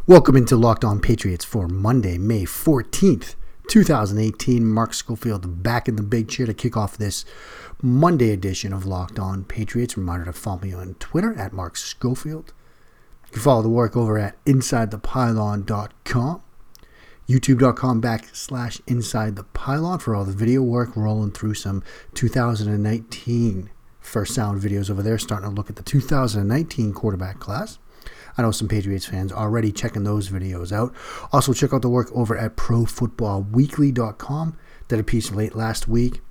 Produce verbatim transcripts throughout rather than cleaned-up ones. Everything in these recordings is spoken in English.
Welcome into Locked On Patriots for Monday, May fourteenth, twenty eighteen. Mark Schofield back in the big chair to kick off this Monday edition of Locked On Patriots. Reminder to follow me on Twitter at Mark Schofield. You can follow the work over at inside the pylon dot com, youtube.com backslash inside the pylon for all the video work, rolling through some two thousand nineteen first sound videos over there, starting to look at the two thousand nineteen quarterback class. I know some Patriots fans already checking those videos out. Also, check out the work over at pro football weekly dot com. Did a piece late last week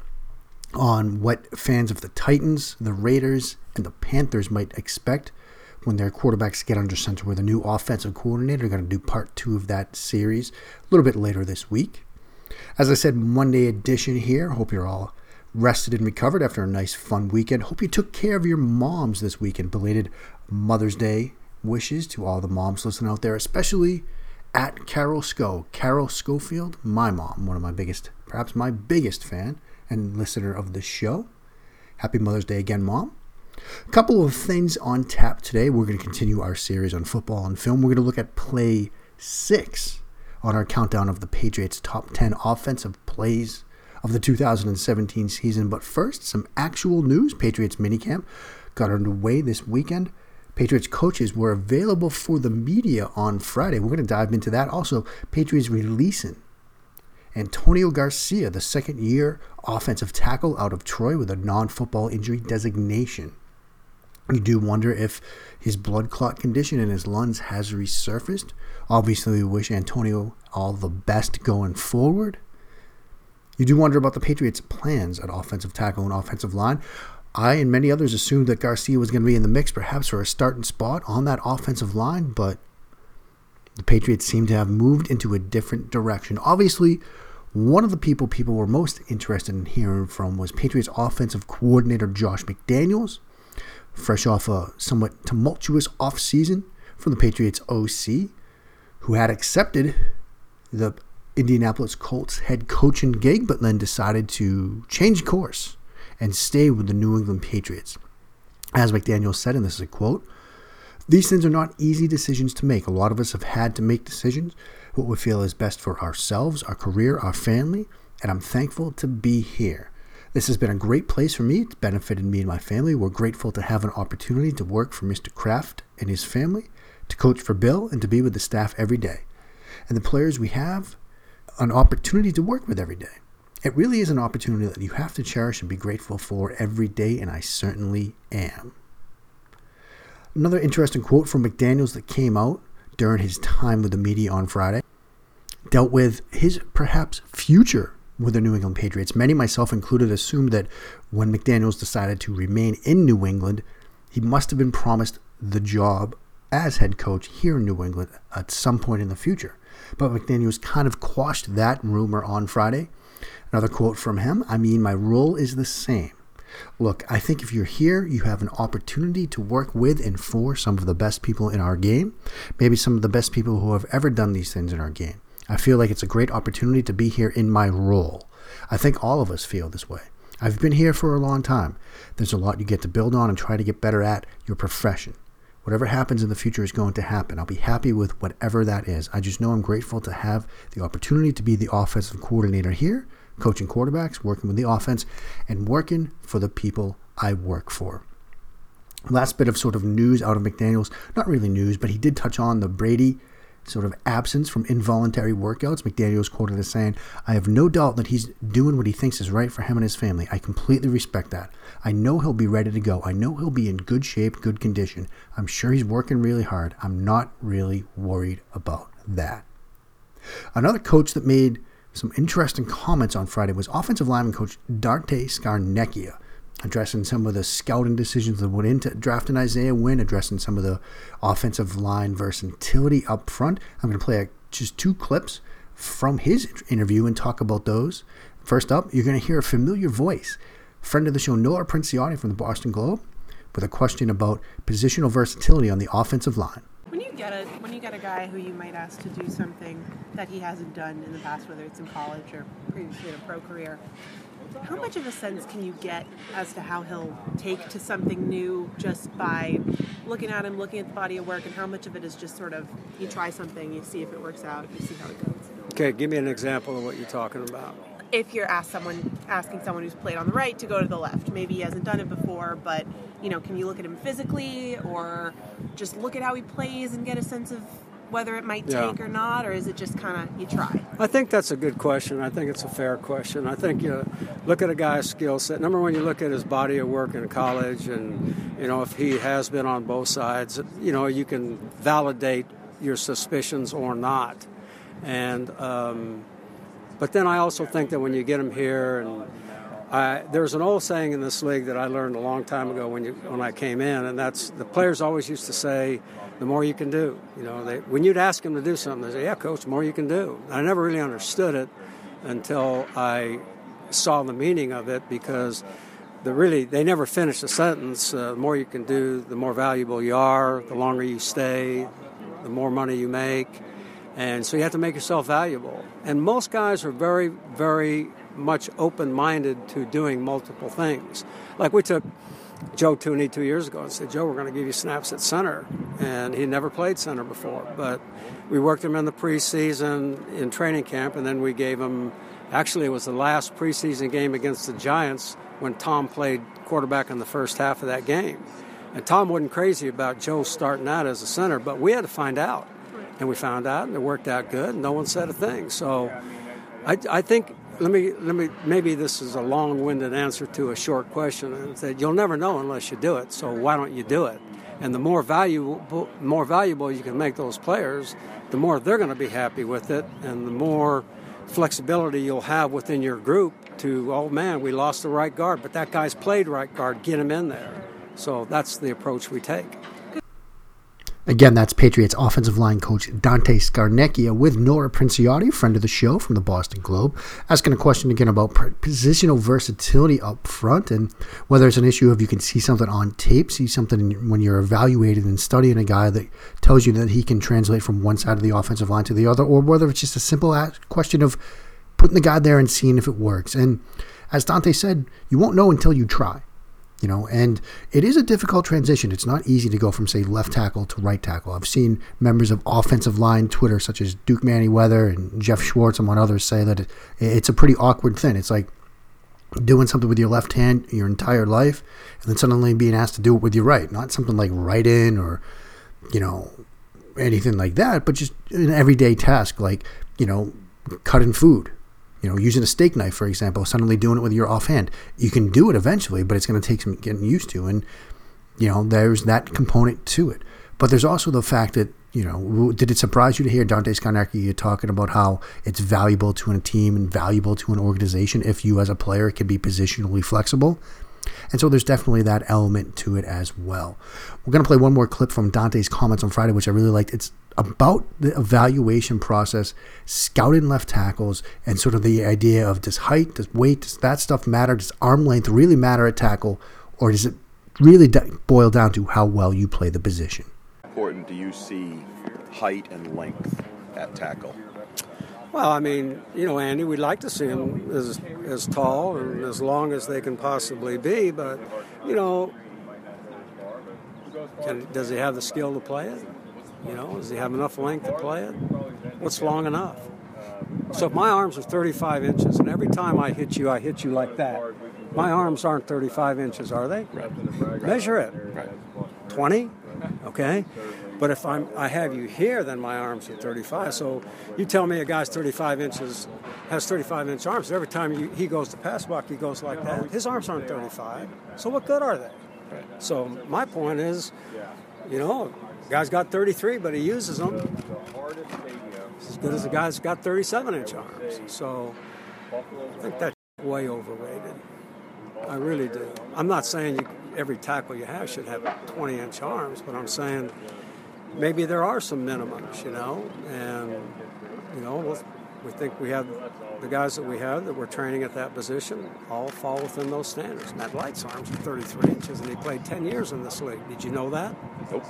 on what fans of the Titans, the Raiders, and the Panthers might expect when their quarterbacks get under center with a new offensive coordinator. We're going to do part two of that series a little bit later this week. As I said, Monday edition here. Hope you're all rested and recovered after a nice, fun weekend. Hope you took care of your moms this weekend. Belated Mother's Day wishes to all the moms listening out there, especially at Carol Sco. Carol Schofield, my mom, one of my biggest, perhaps my biggest fan and listener of the show. Happy Mother's Day again, Mom. A couple of things on tap today. We're going to continue our series on football and film. We're going to look at play six on our countdown of the Patriots' top ten offensive plays of the two thousand seventeen season. But first, some actual news. Patriots minicamp got underway this weekend. Patriots coaches were available for the media on Friday. We're going to dive into that. Also, Patriots releasing Antonio Garcia, the second-year offensive tackle out of Troy with a non-football injury designation. You do wonder if his blood clot condition in his lungs has resurfaced. Obviously, we wish Antonio all the best going forward. You do wonder about the Patriots' plans at offensive tackle and offensive line. I and many others assumed that Garcia was going to be in the mix perhaps for a starting spot on that offensive line, but the Patriots seem to have moved into a different direction. Obviously, one of the people people were most interested in hearing from was Patriots offensive coordinator Josh McDaniels, fresh off a somewhat tumultuous offseason from the Patriots O C, who had accepted the Indianapolis Colts head coaching gig, but then decided to change course and stay with the New England Patriots. As McDaniel said, and this is a quote, "These things are not easy decisions to make. A lot of us have had to make decisions, what we feel is best for ourselves, our career, our family, and I'm thankful to be here. This has been a great place for me. It's benefited me and my family. We're grateful to have an opportunity to work for Mister Kraft and his family, to coach for Bill, and to be with the staff every day. And the players we have an opportunity to work with every day. It really is an opportunity that you have to cherish and be grateful for every day, and I certainly am." Another interesting quote from McDaniels that came out during his time with the media on Friday dealt with his perhaps future with the New England Patriots. Many, myself included, assumed that when McDaniels decided to remain in New England, he must have been promised the job as head coach here in New England at some point in the future. But McDaniels kind of quashed that rumor on Friday. Another quote from him, "I mean, my role is the same. Look, I think if you're here, you have an opportunity to work with and for some of the best people in our game, maybe some of the best people who have ever done these things in our game. I feel like it's a great opportunity to be here in my role. I think all of us feel this way. I've been here for a long time. There's a lot you get to build on and try to get better at your profession. Whatever happens in the future is going to happen. I'll be happy with whatever that is. I just know I'm grateful to have the opportunity to be the offensive coordinator here, coaching quarterbacks, working with the offense, and working for the people I work for." Last bit of sort of news out of McDaniels. Not really news, but he did touch on the Brady sort of absence from involuntary workouts. McDaniels quoted as saying, "I have no doubt that he's doing what he thinks is right for him and his family. I completely respect that. I know he'll be ready to go. I know he'll be in good shape, good condition. I'm sure he's working really hard. I'm not really worried about that." Another coach that made some interesting comments on Friday was offensive lineman coach Dante Scarnecchia, addressing some of the scouting decisions that went into drafting Isaiah Wynn, addressing some of the offensive line versatility up front. I'm going to play a, just two clips from his interview and talk about those. First up, you're going to hear a familiar voice, friend of the show, Noah Princiotti from the Boston Globe, with a question about positional versatility on the offensive line. When you get a when you get a guy who you might ask to do something that he hasn't done in the past, whether it's in college or previously in a pro career, How much of a sense can you get as to how he'll take to something new just by looking at him, looking at the body of work, and how much of it is just sort of you try something, you see if it works out, you see how it goes? Okay, give me an example of what you're talking about. If you're asked someone, asking someone who's played on the right to go to the left, maybe he hasn't done it before, but, you know, can you look at him physically or just look at how he plays and get a sense of whether it might Yeah. take or not, or is it just kind of you try? I think that's a good question. I think it's a fair question. I think you look at a guy's skill set. Number one, you look at his body of work in college, and, you know, if he has been on both sides, you know, you can validate your suspicions or not. And, um, but then I also think that when you get him here, and I, there's an old saying in this league that I learned a long time ago when you when I came in, and that's the players always used to say, the more you can do. You know, they, when you'd ask them to do something, they say, yeah, coach, the more you can do. I never really understood it until I saw the meaning of it, because the really they never finished the sentence. Uh, the more you can do, the more valuable you are, the longer you stay, the more money you make. And so you have to make yourself valuable. And most guys are very, very much open-minded to doing multiple things. Like we took Joe Tooney two years ago and said, Joe, we're going to give you snaps at center. And he never played center before. But we worked him in the preseason, in training camp, and then we gave him, actually it was the last preseason game against the Giants when Tom played quarterback in the first half of that game. And Tom wasn't crazy about Joe starting out as a center, but we had to find out. And we found out, and it worked out good, and no one said a thing. So I, I think, let me, let me, maybe this is a long-winded answer to a short question, and that you'll never know unless you do it, so why don't you do it? And the more valuable, more valuable you can make those players, the more they're going to be happy with it, and the more flexibility you'll have within your group to, oh, man, we lost the right guard, but that guy's played right guard, get him in there. So that's the approach we take. Again, that's Patriots offensive line coach Dante Scarnecchia with Nora Princiotti, friend of the show from the Boston Globe, asking a question again about positional versatility up front and whether it's an issue of you can see something on tape, see something when you're evaluating and studying a guy that tells you that he can translate from one side of the offensive line to the other, or whether it's just a simple question of putting the guy there and seeing if it works. And as Dante said, you won't know until you try. You know, and it is a difficult transition. It's not easy to go from, say, left tackle to right tackle. I've seen members of offensive line Twitter, such as Duke Manyweather and Jeff Schwartz and one others, say that it, it's a pretty awkward thing. It's like doing something with your left hand your entire life and then suddenly being asked to do it with your right. Not something like write in or, you know, anything like that, but just an everyday task like, you know, cutting food. You know, using a steak knife, for example, suddenly doing it with your offhand. You can do it eventually, but it's going to take some getting used to. And, you know, there's that component to it. But there's also the fact that, you know, did it surprise you to hear Dante Scarnecchia talking about how it's valuable to a team and valuable to an organization if you as a player can be positionally flexible? And so there's definitely that element to it as well. We're going to play one more clip from Dante's comments on Friday, which I really liked. It's about the evaluation process, scouting left tackles, and sort of the idea of does height, does weight, does that stuff matter? Does arm length really matter at tackle? Or does it really boil down to how well you play the position? Important do you see height and length at tackle? Well, I mean, you know, Andy, we'd like to see them as as tall and as long as they can possibly be, but, you know, can, does he have the skill to play it? You know, does he have enough length to play it? What's long enough? So if my arms are thirty-five inches and every time I hit you, I hit you like that, my arms aren't thirty-five inches, are they? Right. Measure it. Right. twenty? Okay. But if I'm, I have you here, then my arms are thirty-five. So you tell me a guy's thirty-five inches, has thirty-five inch arms. Every time you, he goes to pass block, he goes like that. His arms aren't thirty-five. So what good are they? Right. So my point is, you know, guy's got thirty-three, but he uses them. It's as good as a guy's got thirty-seven inch arms. So I think that's way overrated. I really do. I'm not saying you, every tackle you have should have twenty inch arms, but I'm saying maybe there are some minimums, you know, and, you know, we'll, we think we have the guys that we have that we're training at that position all fall within those standards. Matt Light's arms are thirty-three inches, and he played ten years in this league. Did you know that? Nope.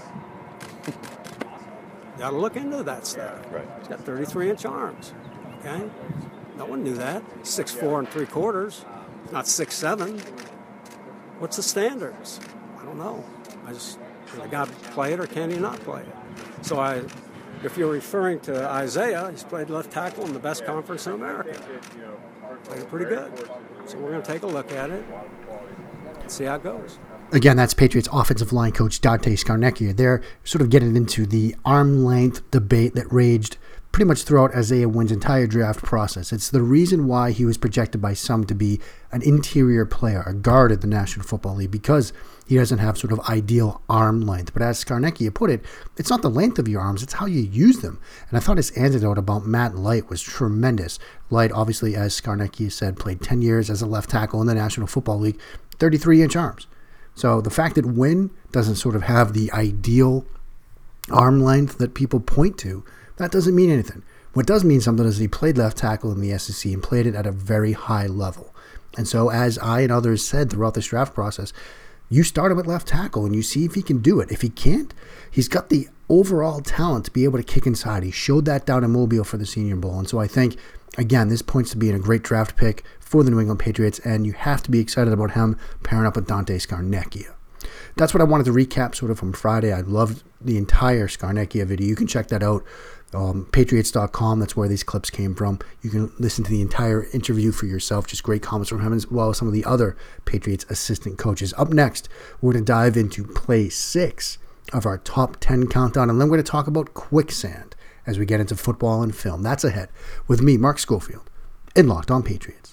You got to look into that stuff. Right. He's got thirty-three inch arms, okay? No one knew that. six foot four and three quarters. not six seven. What's the standards? I don't know. I just, can the guy play it or can he not play it? So I, if you're referring to Isaiah, he's played left tackle in the best conference in America. Played it pretty good. So we're going to take a look at it and see how it goes. Again, that's Patriots offensive line coach Dante Scarnecchia. They're sort of getting into the arm length debate that raged pretty much throughout Isaiah Wynn's entire draft process. It's the reason why he was projected by some to be an interior player, a guard at the National Football League, because he doesn't have sort of ideal arm length. But as Scarnecchia put it, it's not the length of your arms, it's how you use them. And I thought his anecdote about Matt Light was tremendous. Light, obviously, as Scarnecchia said, played ten years as a left tackle in the National Football League, thirty-three inch arms. So the fact that Wynn doesn't sort of have the ideal arm length that people point to, that doesn't mean anything. What does mean something is he played left tackle in the S E C and played it at a very high level. And so as I and others said throughout this draft process, you start him at left tackle and you see if he can do it. If he can't, he's got the overall talent to be able to kick inside. He showed that down in Mobile for the Senior Bowl. And so I think, again, this points to being a great draft pick for the New England Patriots, and you have to be excited about him pairing up with Dante Scarnecchia. That's what I wanted to recap sort of from Friday. I loved the entire Scarnecchia video. You can check that out. Um, Patriots dot com, that's where these clips came from. You can listen to the entire interview for yourself. Just great comments from him as well as some of the other Patriots assistant coaches. Up next, we're going to dive into play six of our top ten countdown, and then we're going to talk about quicksand as we get into football and film. That's ahead with me, Mark Schofield, in Locked On Patriots.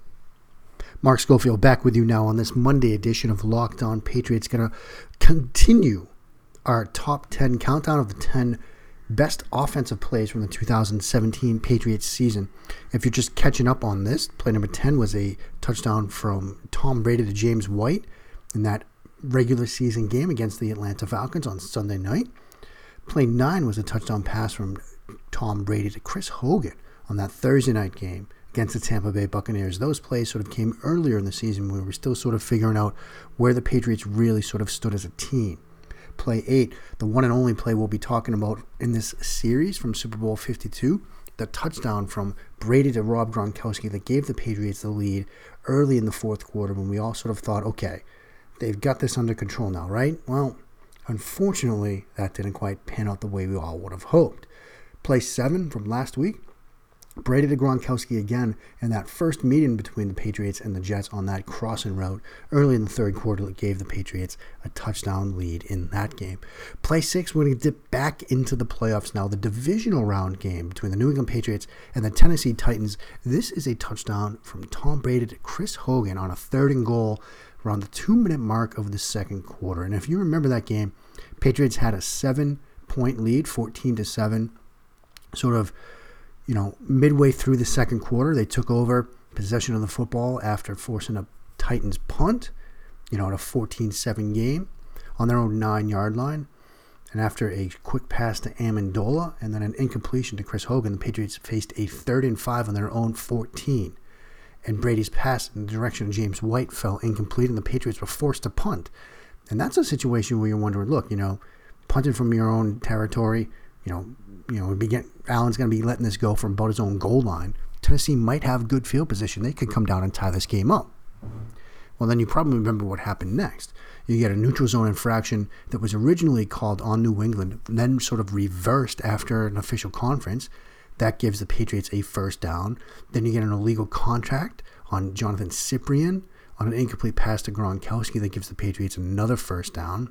Mark Schofield back with you now on this Monday edition of Locked On Patriots. Going to continue our top ten countdown of the ten best offensive plays from the two thousand seventeen Patriots season. If you're just catching up on this, play number ten was a touchdown from Tom Brady to James White in that regular season game against the Atlanta Falcons on Sunday night. Play nine was a touchdown pass from Tom Brady to Chris Hogan on that Thursday night game against the Tampa Bay Buccaneers. Those plays sort of came earlier in the season when we were still sort of figuring out where the Patriots really sort of stood as a team. Play eight, the one and only play we'll be talking about in this series from Super Bowl fifty-two, the touchdown from Brady to Rob Gronkowski that gave the Patriots the lead early in the fourth quarter when we all sort of thought, okay, they've got this under control now, right? Well, unfortunately, that didn't quite pan out the way we all would have hoped. Play seven from last week, Brady to Gronkowski again, and that first meeting between the Patriots and the Jets on that crossing route early in the third quarter that gave the Patriots a touchdown lead in that game. Play six, we're going to dip back into the playoffs now. The divisional round game between the New England Patriots and the Tennessee Titans. This is a touchdown from Tom Brady to Chris Hogan on a third and goal around the two-minute mark of the second quarter. And if you remember that game, Patriots had a seven-point lead, fourteen to seven, sort of, you know, midway through the second quarter. They took over possession of the football after forcing a Titans punt, you know, in a fourteen seven game on their own nine-yard line. And after a quick pass to Amendola and then an incompletion to Chris Hogan, the Patriots faced a third and five on their own fourteen. And Brady's pass in the direction of James White fell incomplete, and the Patriots were forced to punt. And that's a situation where you're wondering, look, you know, punting from your own territory, you know, you know, begin, Allen's going to be letting this go from about his own goal line. Tennessee might have good field position. They could come down and tie this game up. Well, then you probably remember what happened next. You get a neutral zone infraction that was originally called on New England, then sort of reversed after an official conference. That gives the Patriots a first down. Then you get an illegal contact on Jonathan Cyprien on an incomplete pass to Gronkowski that gives the Patriots another first down.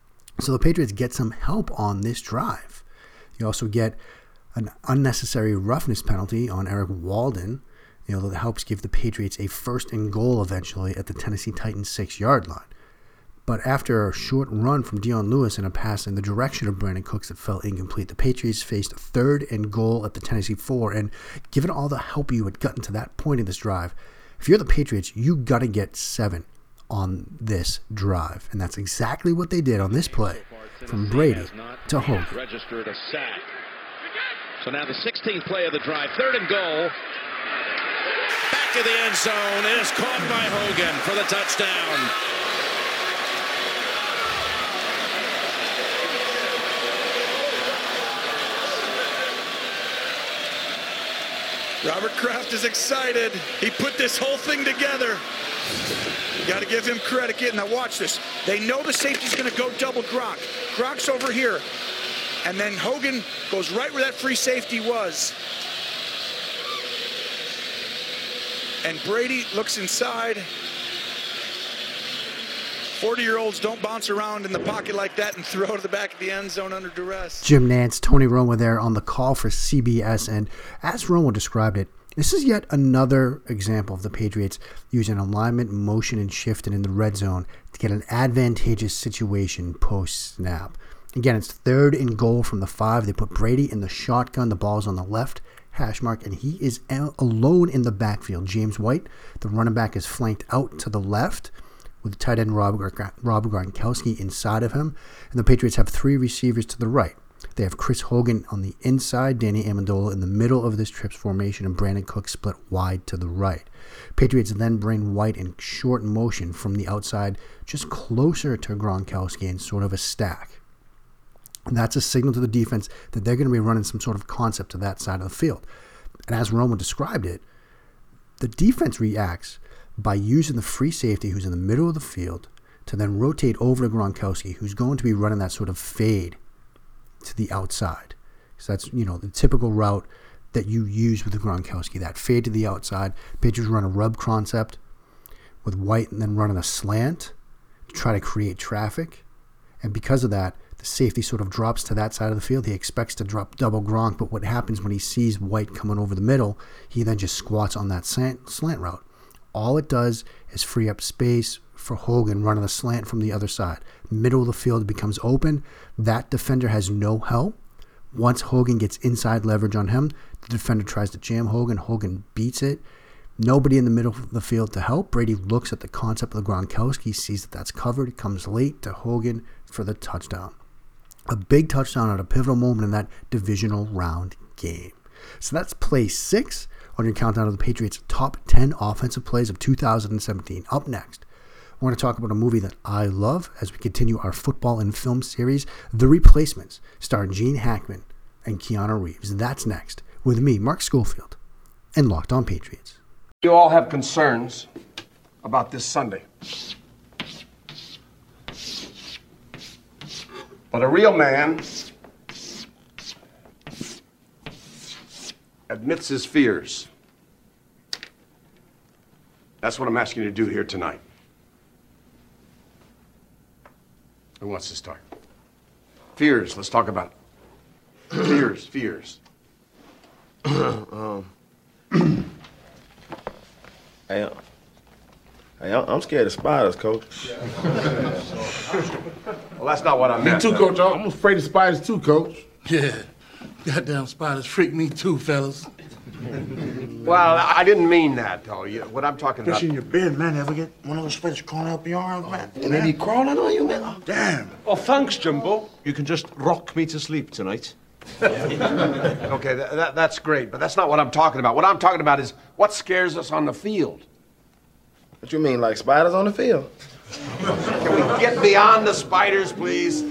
So the Patriots get some help on this drive. You also get an unnecessary roughness penalty on Eric Walden, you know, that helps give the Patriots a first and goal eventually at the Tennessee Titans six-yard line. But after a short run from Dion Lewis and a pass in the direction of Brandon Cooks that fell incomplete, the Patriots faced third and goal at the Tennessee four. And given all the help you had gotten to that point in this drive, if you're the Patriots, you got to get seven on this drive. And that's exactly what they did on this play from Brady to Hogan. Registered a sack. So now the sixteenth play of the drive, third and goal. Back to the end zone. It is caught by Hogan for the touchdown. Robert Kraft is excited. He put this whole thing together. You got to give him credit. Get now watch this. They know the safety's going to go double Gronk. Gronk's over here. And then Hogan goes right where that free safety was. And Brady looks inside. forty-year-olds don't bounce around in the pocket like that and throw to the back of the end zone under duress. Jim Nantz, Tony Romo there on the call for C B S. And as Romo described it, this is yet another example of the Patriots using alignment, motion, and shifting in the red zone to get an advantageous situation post-snap. Again, it's third and goal from the five. They put Brady in the shotgun. The ball's on the left hash mark, and he is alone in the backfield. James White, the running back, is flanked out to the left with tight end Rob, Rob Gronkowski inside of him. And the Patriots have three receivers to the right. They have Chris Hogan on the inside, Danny Amendola in the middle of this trips formation, and Brandon Cook split wide to the right. Patriots then bring White in short motion from the outside, just closer to Gronkowski in sort of a stack. And that's a signal to the defense that they're going to be running some sort of concept to that side of the field. And as Romo described it, the defense reacts by using the free safety who's in the middle of the field to then rotate over to Gronkowski, who's going to be running that sort of fade to the outside. So that's, you know, the typical route that you use with the Gronkowski, that fade to the outside. Patriots run a rub concept with White and then running a slant to try to create traffic. And because of that, the safety sort of drops to that side of the field. He expects to drop double Gronk, but what happens when he sees White coming over the middle, he then just squats on that slant, slant route. All it does is free up space for Hogan running a slant from the other side. Middle of the field becomes open. That defender has no help. Once Hogan gets inside leverage on him, the defender tries to jam Hogan. Hogan beats it. Nobody in the middle of the field to help. Brady looks at the concept of the Gronkowski, sees that that's covered, comes late to Hogan for the touchdown. A big touchdown at a pivotal moment in that divisional round game. So that's play six on your countdown of the Patriots' top ten offensive plays of two thousand seventeen. Up next, I want to talk about a movie that I love as we continue our football and film series, The Replacements, starring Gene Hackman and Keanu Reeves. That's next with me, Mark Schofield, and Locked On Patriots. You all have concerns about this Sunday. But a real man admits his fears. That's what I'm asking you to do here tonight. Who wants to start? Fears, let's talk about it. Fears, fears. um, hey, uh, hey, I'm scared of spiders, Coach. Well, that's not what I meant. Me too, Coach. I'm afraid of spiders too, Coach. Yeah. Goddamn spiders freak me too, fellas. Well, I didn't mean that, though. You, what I'm talking about... Especially in your bed, man. Ever get one of those spiders crawling up your arms, man? And they be crawling on you, man? Oh, damn. Oh, thanks, Jumbo. You can just rock me to sleep tonight. Okay, that, that, that's great, but that's not what I'm talking about. What I'm talking about is what scares us on the field. What you mean, like spiders on the field? Can we get beyond the spiders, please?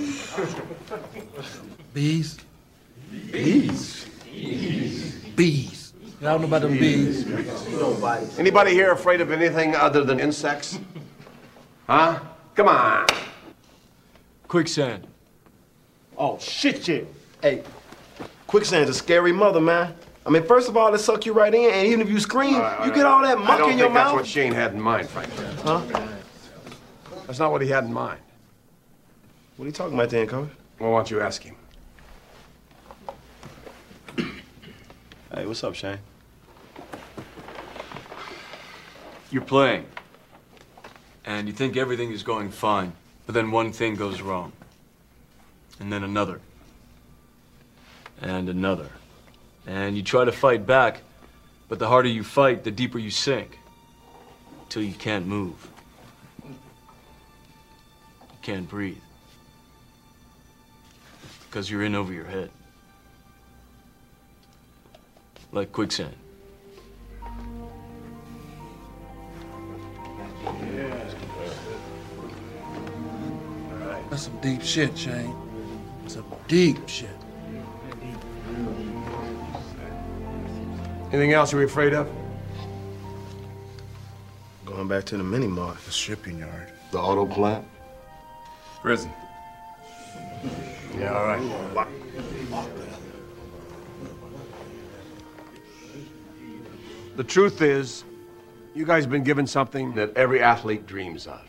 Bees? Bees? Bees. Y'all know about them bees? Anybody here afraid of anything other than insects? Huh? Come on. Quicksand. Oh, shit, shit. Hey, quicksand's a scary mother, man. I mean, first of all, it suck you right in, and even if you scream, uh, you get all that muck in your mouth. I don't think that's what Shane had in mind, frankly. Huh? That's not what he had in mind. What are you talking about then, Coach? Well, why don't you ask him? Hey, what's up, Shane? You're playing, and you think everything is going fine, but then one thing goes wrong, and then another, and another. And you try to fight back, but the harder you fight, the deeper you sink, till you can't move. You can't breathe, because you're in over your head. Like quicksand. That's some deep shit, Shane. Some deep shit. Anything else you're afraid of? Going back to the mini mart. The shipping yard. The auto plant. Prison. Yeah, all right. The truth is, you guys have been given something that every athlete dreams of.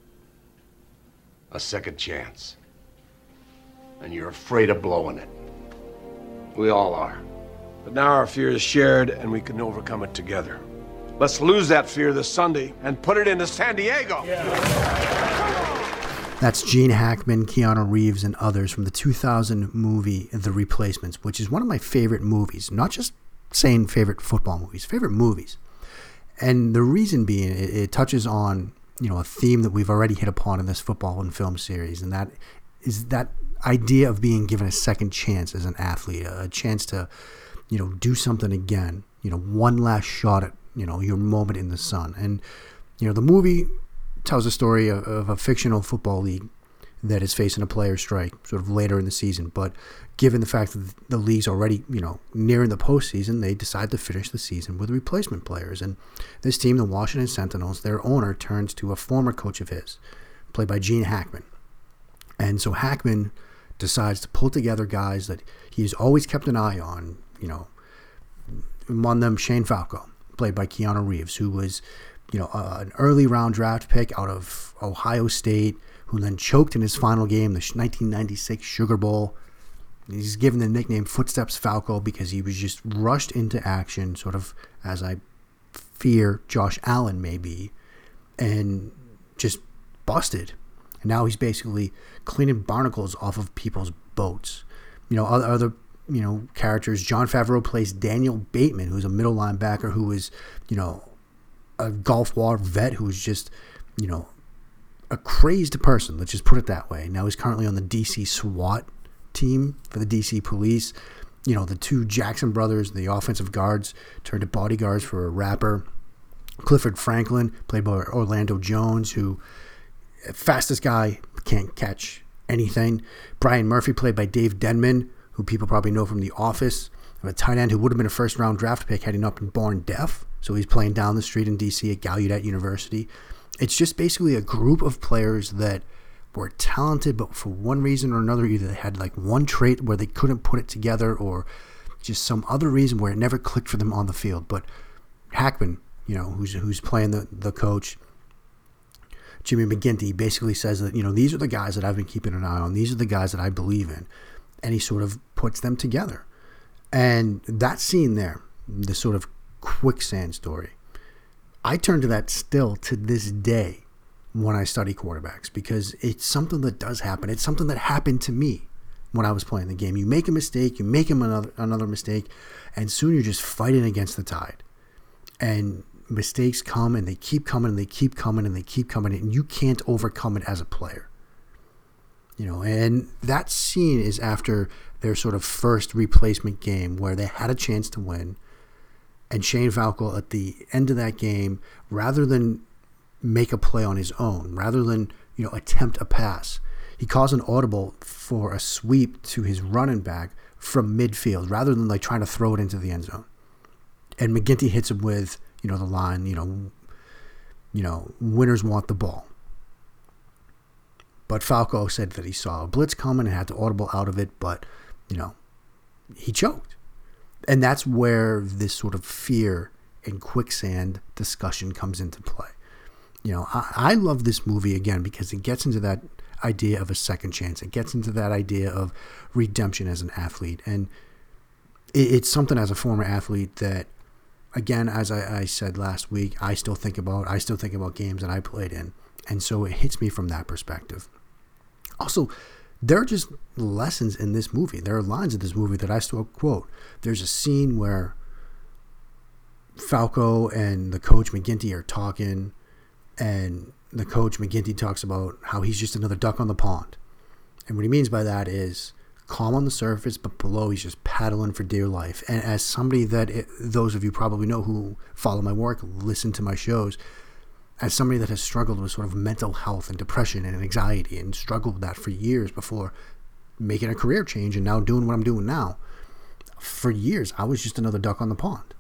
A second chance. And you're afraid of blowing it. We all are. But now our fear is shared and we can overcome it together. Let's lose that fear this Sunday and put it into San Diego. That's Gene Hackman, Keanu Reeves, and others from the two thousand movie The Replacements, which is one of my favorite movies. Not just saying favorite football movies, favorite movies. And the reason being, it, it touches on, you know, a theme that we've already hit upon in this football and film series, and that is that idea of being given a second chance as an athlete, a chance to, you know, do something again, you know, one last shot at, you know, your moment in the sun. And, you know, the movie tells a story of, of a fictional football league that is facing a player strike sort of later in the season. But given the fact that the league's already, you know, nearing the postseason, they decide to finish the season with replacement players. And this team, the Washington Sentinels, their owner turns to a former coach of his, played by Gene Hackman. And so Hackman decides to pull together guys that he's always kept an eye on, you know, among them Shane Falco, played by Keanu Reeves, who was, you know, uh, an early round draft pick out of Ohio State, who then choked in his final game, the nineteen ninety-six Sugar Bowl. He's given the nickname Footsteps Falco because he was just rushed into action, sort of as I fear Josh Allen may be, and just busted. And now he's basically cleaning barnacles off of people's boats. You know, other, other you know, characters. Jon Favreau plays Daniel Bateman, who's a middle linebacker who is, you know, a Gulf War vet who is just, you know, a crazed person. Let's just put it that way. Now he's currently on the D C SWAT team for the D C police. You know, the two Jackson brothers, the offensive guards, turned to bodyguards for a rapper. Clifford Franklin, played by Orlando Jones, who fastest guy, can't catch anything. Brian Murphy, played by Dave Denman, who people probably know from The Office. A tight end who would have been a first round draft pick had he not been born deaf. So he's playing down the street in D C at Gallaudet University. It's just basically a group of players that were talented, but for one reason or another, either they had like one trait where they couldn't put it together or just some other reason where it never clicked for them on the field. But Hackman, you know, who's who's playing the, the coach, Jimmy McGinty, basically says that, you know, these are the guys that I've been keeping an eye on. These are the guys that I believe in. And he sort of puts them together. And that scene there, the sort of quicksand story, I turn to that still to this day when I study quarterbacks, because it's something that does happen. It's something that happened to me when I was playing the game. You make a mistake, you make another another mistake, and soon you're just fighting against the tide. And mistakes come and they keep coming and they keep coming and they keep coming, and you can't overcome it as a player. You know, and that scene is after their sort of first replacement game where they had a chance to win. And Shane Falco at the end of that game, rather than make a play on his own, rather than, you know, attempt a pass, he calls an audible for a sweep to his running back from midfield, rather than like trying to throw it into the end zone. And McGinty hits him with, you know, the line, you know, you know, winners want the ball. But Falco said that he saw a blitz coming and had to audible out of it, but, you know, he choked. And that's where this sort of fear and quicksand discussion comes into play. You know, I, I love this movie, again, because it gets into that idea of a second chance. It gets into that idea of redemption as an athlete. And it, it's something as a former athlete that, again, as I, I said last week, I still think about. I still think about games that I played in. And so it hits me from that perspective. Also, there are just lessons in this movie. There are lines in this movie that I still quote. There's a scene where Falco and the coach McGinty are talking, and the coach McGinty talks about how he's just another duck on the pond. And what he means by that is calm on the surface, but below he's just paddling for dear life. And as somebody that, it, those of you probably know who follow my work, listen to my shows, as somebody that has struggled with sort of mental health and depression and anxiety and struggled with that for years before making a career change and now doing what I'm doing now, for years I was just another duck on the pond.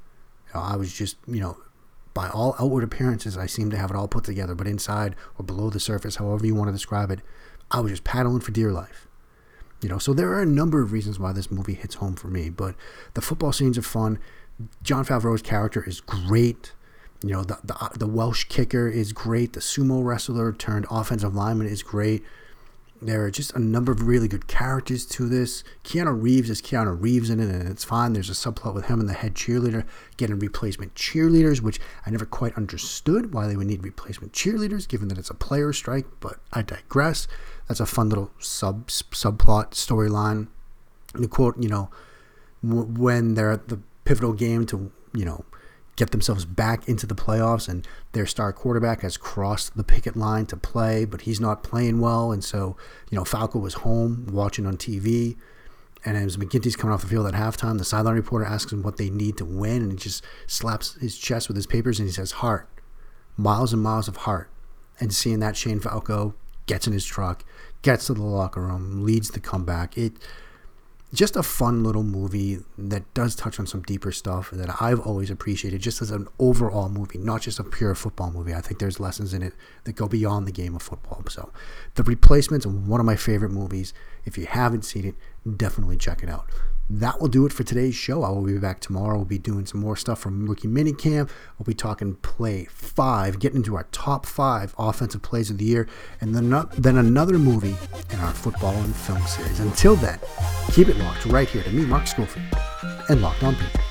You know, I was just, you know, by all outward appearances, I seemed to have it all put together, but inside or below the surface, however you want to describe it, I was just paddling for dear life. You know, so there are a number of reasons why this movie hits home for me, but the football scenes are fun. Jon Favreau's character is great. You know, the, the the Welsh kicker is great. The sumo wrestler turned offensive lineman is great. There are just a number of really good characters to this. Keanu Reeves is Keanu Reeves in it, and it's fine. There's a subplot with him and the head cheerleader getting replacement cheerleaders, which I never quite understood why they would need replacement cheerleaders, given that it's a player strike, but I digress. That's a fun little sub subplot storyline. And the quote, you know, w- when they're at the pivotal game to, you know, get themselves back into the playoffs, and their star quarterback has crossed the picket line to play, but he's not playing well, and so, you know, Falco was home watching on T V, and as McGinty's coming off the field at halftime, the sideline reporter asks him what they need to win, and he just slaps his chest with his papers, and he says, heart. Miles and miles of heart. And seeing that, Shane Falco gets in his truck, gets to the locker room, leads the comeback. It just a fun little movie that does touch on some deeper stuff that I've always appreciated just as an overall movie, not just a pure football movie. I think there's lessons in it that go beyond the game of football. So The Replacements are one of my favorite movies. If you haven't seen it, definitely check it out. That will do it for today's show. I will be back tomorrow. We'll be doing some more stuff from Rookie Minicamp. We'll be talking play five, getting into our top five offensive plays of the year, and then, then another movie in our football and film series. Until then, keep it locked right here to me, Mark Schofield, and Locked On Patriots.